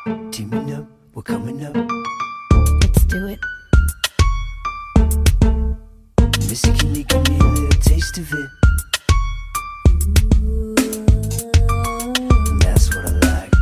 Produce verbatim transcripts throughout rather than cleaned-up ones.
Teaming up, we're coming up. Let's do it. Missy, can you give me a little taste of it? That's what I like.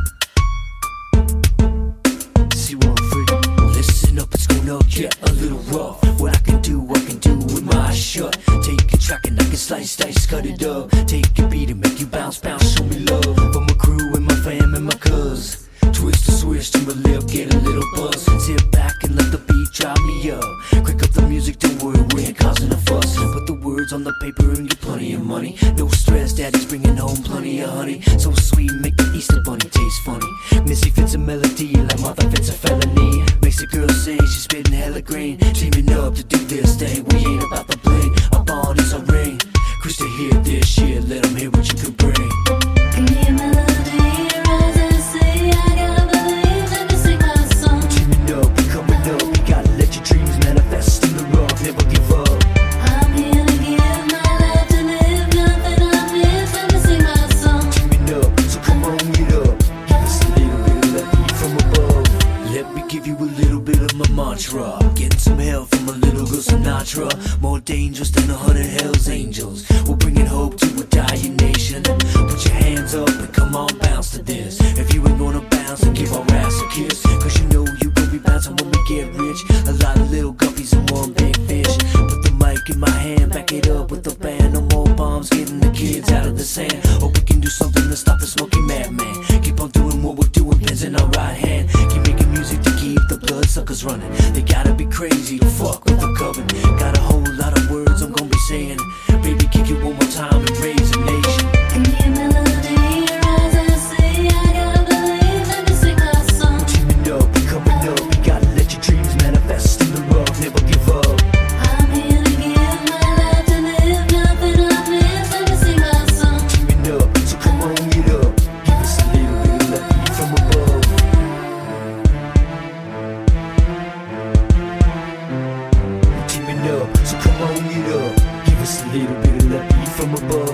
See one free. Listen up, it's gonna get a little rough. What I can do, I can do with my eyes shut. Take a track and I can slice, dice, cut it up. Take a beat and make you bounce, bounce, show me love. For my crew and my fam and my cuz. Twist or switch to my lip, get a little buzz. Sit back and let the beat drive me up. Crank up the music, don't worry, we ain't causing a fuss. Put the words on the paper and get plenty of money. No stress, daddy's bringing home plenty of honey. So sweet, make the Easter bunny taste funny. Missy fits a melody like Martha fits a felony. Makes a girl say she's spitting hella green. Teaming up to do this thing, we ain't about to bling. Our bodies are ring. Chris to hear this shit, let them hear what you can bring. Give me a melody, rise and say I gotta believe, let me sing my song. Teaming up, we coming up. You gotta let your dreams manifest in the rough, never give up. I'm here to give my life to live, nothing I miss, let me sing my song. Teaming up, so come on, get up. Give us a little bit of that heat from above. Let me give you a little bit of my mantra. Getting some help from a little girl Sinatra. More dangerous than a hundred Hell's Angels. We're bringing hope to a dying nation. Put your hands up and come on, bounce to this. If you ain't gonna bounce, then give our ass a kiss. Cause you know you gon' be bouncing when we get rich. A lot of little guppies and one big fish. Put the mic in my hand, back it up with the band. No more bombs, getting the kids out of the sand. Or we can do something to stop the smoky madman. Keep on doing what we're doing, pens in our right hand. Keep making music to keep the bloodsuckers running. They gotta be crazy to fuck with the coven. Got a whole lot of words I'm gonna be saying. Baby, kick it one more time and raise a nation. Give me a melody, rise and say I gotta believe, let me sing my song. Teaming up, we coming up. You gotta let your dreams manifest in the rough, never give up. I'm here to give my life to live, nothing I miss, let me sing my song. Teaming up, so come on, get up. Give us a little bit of that heat from above. Teaming up, so come on, get up. Give us a little bit of that heat from above.